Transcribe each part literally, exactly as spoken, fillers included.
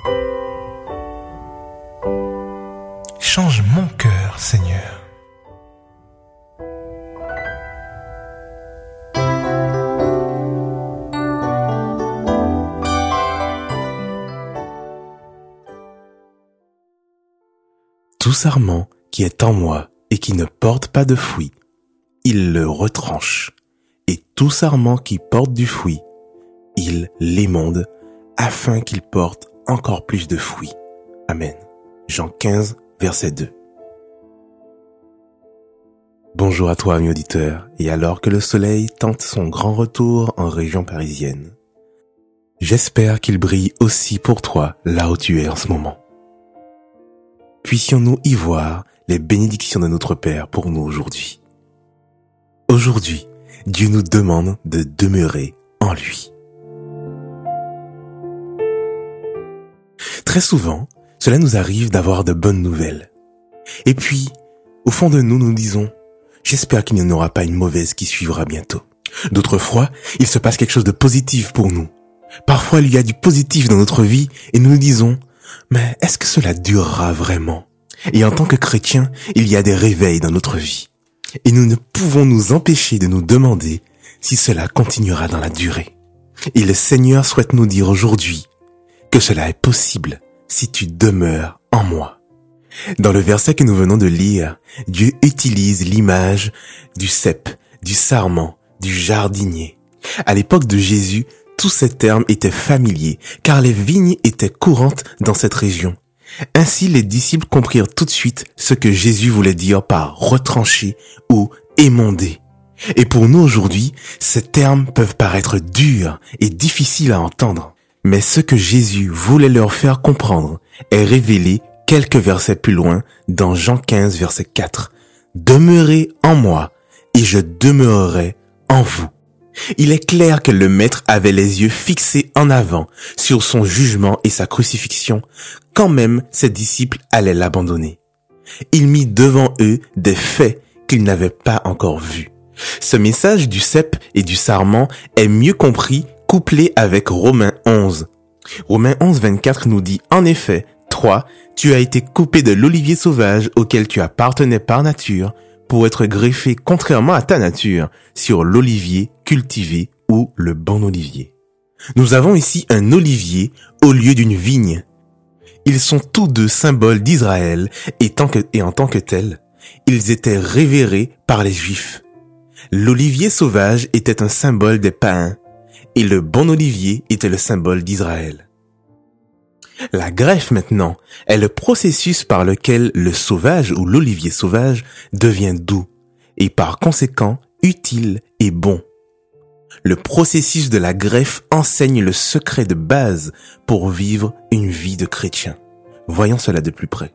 Change mon cœur, Seigneur. Tout sarment qui est en moi et qui ne porte pas de fruit, il le retranche. Et tout sarment qui porte du fruit, il l'émonde, afin qu'il porte encore plus de fruits. Amen. Jean quinze, verset deux. Bonjour à toi, ami auditeur, et alors que le soleil tente son grand retour en région parisienne, j'espère qu'il brille aussi pour toi là où tu es en ce moment. Puissions-nous y voir les bénédictions de notre Père pour nous aujourd'hui. Aujourd'hui, Dieu nous demande de demeurer en lui. Très souvent, cela nous arrive d'avoir de bonnes nouvelles. Et puis, au fond de nous, nous disons, j'espère qu'il n'y en aura pas une mauvaise qui suivra bientôt. D'autres fois, il se passe quelque chose de positif pour nous. Parfois, il y a du positif dans notre vie et nous nous disons, mais est-ce que cela durera vraiment? Et en tant que chrétiens, il y a des réveils dans notre vie. Et nous ne pouvons nous empêcher de nous demander si cela continuera dans la durée. Et le Seigneur souhaite nous dire aujourd'hui que cela est possible si tu demeures en moi. Dans le verset que nous venons de lire, Dieu utilise l'image du cep, du sarment, du jardinier. À l'époque de Jésus, tous ces termes étaient familiers, car les vignes étaient courantes dans cette région. Ainsi, les disciples comprirent tout de suite ce que Jésus voulait dire par retrancher ou émonder. Et pour nous aujourd'hui, ces termes peuvent paraître durs et difficiles à entendre. Mais ce que Jésus voulait leur faire comprendre est révélé quelques versets plus loin dans Jean quinze, verset quatre. « Demeurez en moi et je demeurerai en vous. » Il est clair que le Maître avait les yeux fixés en avant sur son jugement et sa crucifixion, quand même ses disciples allaient l'abandonner. Il mit devant eux des faits qu'ils n'avaient pas encore vus. Ce message du cep et du sarment est mieux compris couplé avec Romains onze. Romains onze, vingt-quatre nous dit en effet, toi, tu as été coupé de l'olivier sauvage auquel tu appartenais par nature, pour être greffé contrairement à ta nature sur l'olivier cultivé ou le bon olivier. Nous avons ici un olivier au lieu d'une vigne. Ils sont tous deux symboles d'Israël et, tant que, et en tant que tels, ils étaient révérés par les Juifs. L'olivier sauvage était un symbole des païens et le bon olivier était le symbole d'Israël. La greffe maintenant est le processus par lequel le sauvage ou l'olivier sauvage devient doux et par conséquent utile et bon. Le processus de la greffe enseigne le secret de base pour vivre une vie de chrétien. Voyons cela de plus près.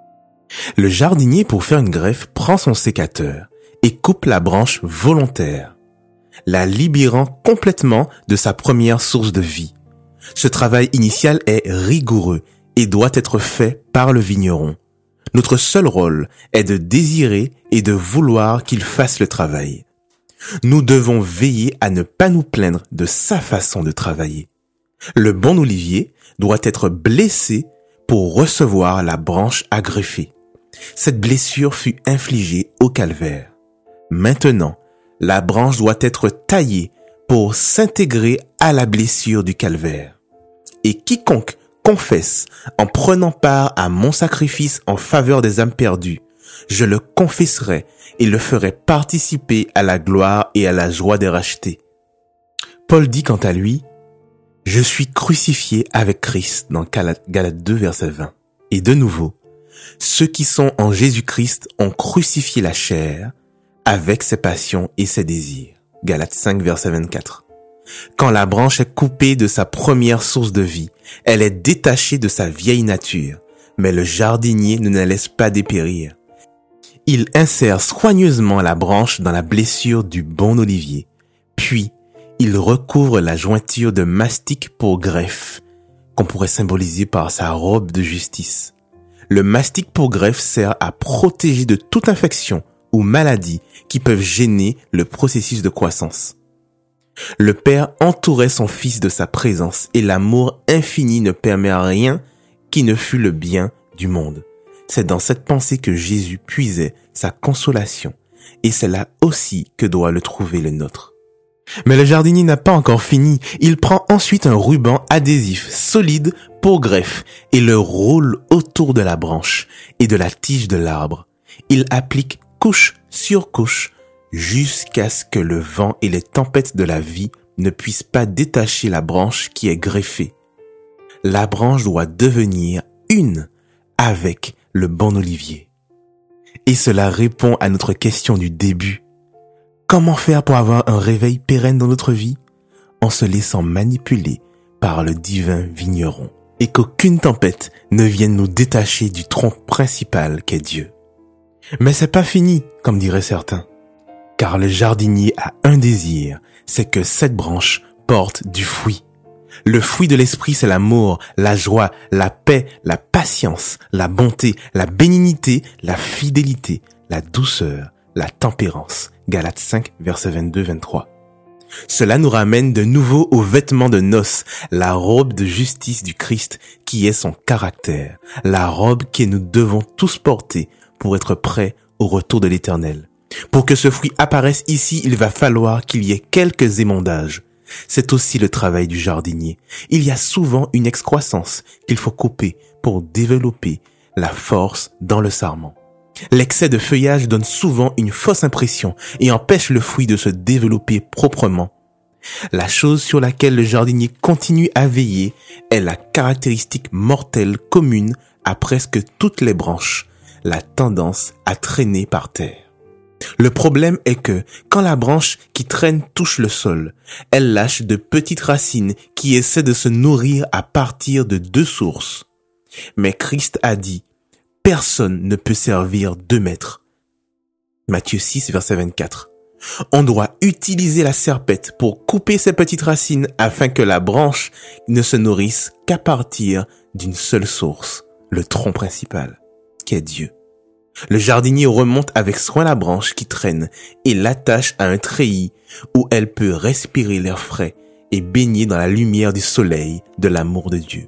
Le jardinier, pour faire une greffe, prend son sécateur et coupe la branche volontaire, la libérant complètement de sa première source de vie. Ce travail initial est rigoureux et doit être fait par le vigneron. Notre seul rôle est de désirer et de vouloir qu'il fasse le travail. Nous devons veiller à ne pas nous plaindre de sa façon de travailler. Le bon olivier doit être blessé pour recevoir la branche à greffer. Cette blessure fut infligée au calvaire. Maintenant, la branche doit être taillée pour s'intégrer à la blessure du calvaire. Et quiconque confesse en prenant part à mon sacrifice en faveur des âmes perdues, je le confesserai et le ferai participer à la gloire et à la joie des rachetés. Paul dit quant à lui, « Je suis crucifié avec Christ » dans Galates deux, verset vingt. Et de nouveau, ceux qui sont en Jésus-Christ ont crucifié la chair avec ses passions et ses désirs. Galates cinq, verset vingt-quatre. Quand la branche est coupée de sa première source de vie, elle est détachée de sa vieille nature, mais le jardinier ne la laisse pas dépérir. Il insère soigneusement la branche dans la blessure du bon olivier, puis il recouvre la jointure de mastic pour greffe, qu'on pourrait symboliser par sa robe de justice. Le mastic pour greffe sert à protéger de toute infection ou maladie qui peuvent gêner le processus de croissance. Le Père entourait son Fils de sa présence et l'amour infini ne permet à rien qui ne fût le bien du monde. C'est dans cette pensée que Jésus puisait sa consolation, et c'est là aussi que doit le trouver le nôtre. Mais le jardinier n'a pas encore fini. Il prend ensuite un ruban adhésif solide pour greffe et le roule autour de la branche et de la tige de l'arbre. Il applique couche sur couche jusqu'à ce que le vent et les tempêtes de la vie ne puissent pas détacher la branche qui est greffée. La branche doit devenir une avec le bon olivier. Et cela répond à notre question du début. Comment faire pour avoir un réveil pérenne dans notre vie? En se laissant manipuler par le divin vigneron. Et qu'aucune tempête ne vienne nous détacher du tronc principal qu'est Dieu. Mais c'est pas fini, comme diraient certains. Car le jardinier a un désir, c'est que cette branche porte du fruit. Le fruit de l'esprit, c'est l'amour, la joie, la paix, la patience, la bonté, la bénignité, la fidélité, la douceur, la tempérance. Galates cinq, versets vingt-deux à vingt-trois. Cela nous ramène de nouveau aux vêtements de noces, la robe de justice du Christ qui est son caractère, la robe que nous devons tous porter pour être prêts au retour de l'Éternel. Pour que ce fruit apparaisse ici, il va falloir qu'il y ait quelques émondages. C'est aussi le travail du jardinier. Il y a souvent une excroissance qu'il faut couper pour développer la force dans le sarment. L'excès de feuillage donne souvent une fausse impression et empêche le fruit de se développer proprement. La chose sur laquelle le jardinier continue à veiller est la caractéristique mortelle commune à presque toutes les branches, la tendance à traîner par terre. Le problème est que, quand la branche qui traîne touche le sol, elle lâche de petites racines qui essaient de se nourrir à partir de deux sources. Mais Christ a dit, personne ne peut servir deux maîtres. Matthieu six, verset vingt-quatre. On doit utiliser la serpette pour couper ses petites racines afin que la branche ne se nourrisse qu'à partir d'une seule source, le tronc principal, qui est Dieu. Le jardinier remonte avec soin la branche qui traîne et l'attache à un treillis où elle peut respirer l'air frais et baigner dans la lumière du soleil de l'amour de Dieu.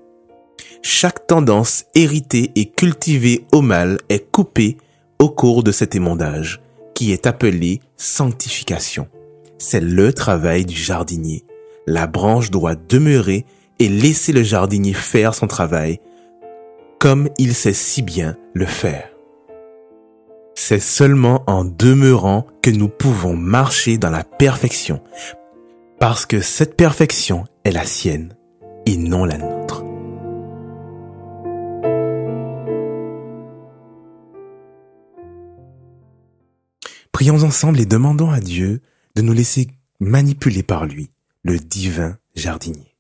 Chaque tendance héritée et cultivée au mal est coupée au cours de cet émondage, qui est appelé sanctification. C'est le travail du jardinier. La branche doit demeurer et laisser le jardinier faire son travail, comme il sait si bien le faire. C'est seulement en demeurant que nous pouvons marcher dans la perfection, parce que cette perfection est la sienne et non la nôtre. Prions ensemble et demandons à Dieu de nous laisser manipuler par lui, le divin jardinier.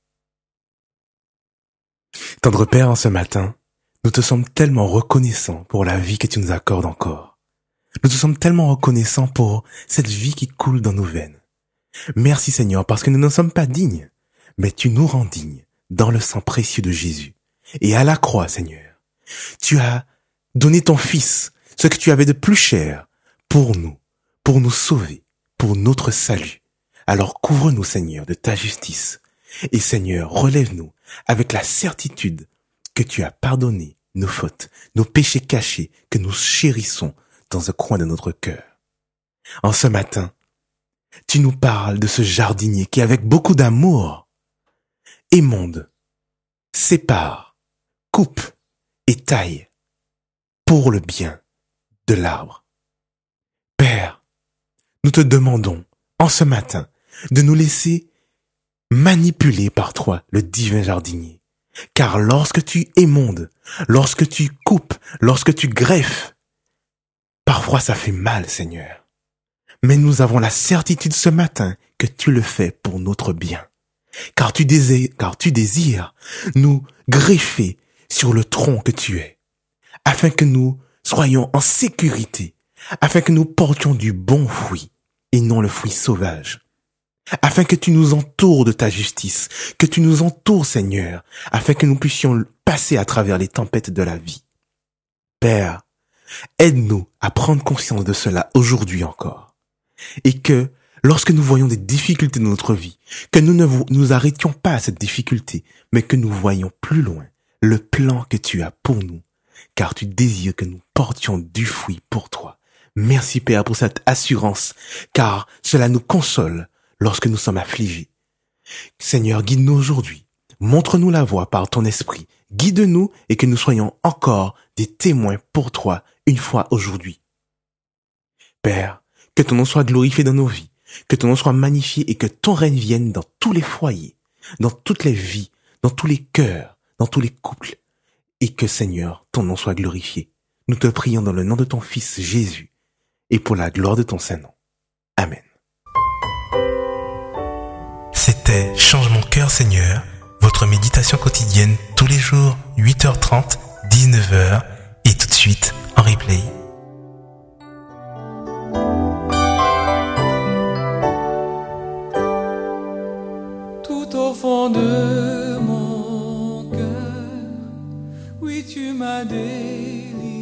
Tendre Père, en ce matin, nous te sommes tellement reconnaissants pour la vie que tu nous accordes encore. Nous te sommes tellement reconnaissants pour cette vie qui coule dans nos veines. Merci Seigneur, parce que nous ne sommes pas dignes, mais tu nous rends dignes dans le sang précieux de Jésus. Et à la croix, Seigneur, tu as donné ton Fils, ce que tu avais de plus cher, pour nous, pour nous sauver, pour notre salut. Alors couvre-nous, Seigneur, de ta justice. Et Seigneur, relève-nous avec la certitude que tu as pardonné nos fautes, nos péchés cachés que nous chérissons dans un coin de notre cœur. En ce matin, tu nous parles de ce jardinier qui, avec beaucoup d'amour, émonde, sépare, coupe et taille pour le bien de l'arbre. Père, nous te demandons, en ce matin, de nous laisser manipuler par toi, le divin jardinier. Car lorsque tu émondes, lorsque tu coupes, lorsque tu greffes, parfois ça fait mal, Seigneur. Mais nous avons la certitude ce matin que tu le fais pour notre bien. Car tu désires, car tu désires nous greffer sur le tronc que tu es, afin que nous soyons en sécurité, afin que nous portions du bon fruit et non le fruit sauvage. Afin que tu nous entoures de ta justice, que tu nous entoures, Seigneur, afin que nous puissions passer à travers les tempêtes de la vie. Père, aide-nous à prendre conscience de cela aujourd'hui encore. Et que, lorsque nous voyons des difficultés dans notre vie, que nous ne nous arrêtions pas à cette difficulté, mais que nous voyions plus loin le plan que tu as pour nous, car tu désires que nous portions du fruit pour toi. Merci Père pour cette assurance, car cela nous console lorsque nous sommes affligés. Seigneur, guide-nous aujourd'hui. Montre-nous la voie par ton esprit. Guide-nous et que nous soyons encore des témoins pour toi une fois aujourd'hui. Père, que ton nom soit glorifié dans nos vies, que ton nom soit magnifié et que ton règne vienne dans tous les foyers, dans toutes les vies, dans tous les cœurs, dans tous les couples. Et que Seigneur, ton nom soit glorifié. Nous te prions dans le nom de ton Fils Jésus et pour la gloire de ton Saint-Nom. Amen. C'était Change mon cœur Seigneur, votre méditation quotidienne tous les jours, huit heures trente, dix-neuf heures et tout de suite en replay. Tout au fond de mon cœur, oui tu m'as délivré.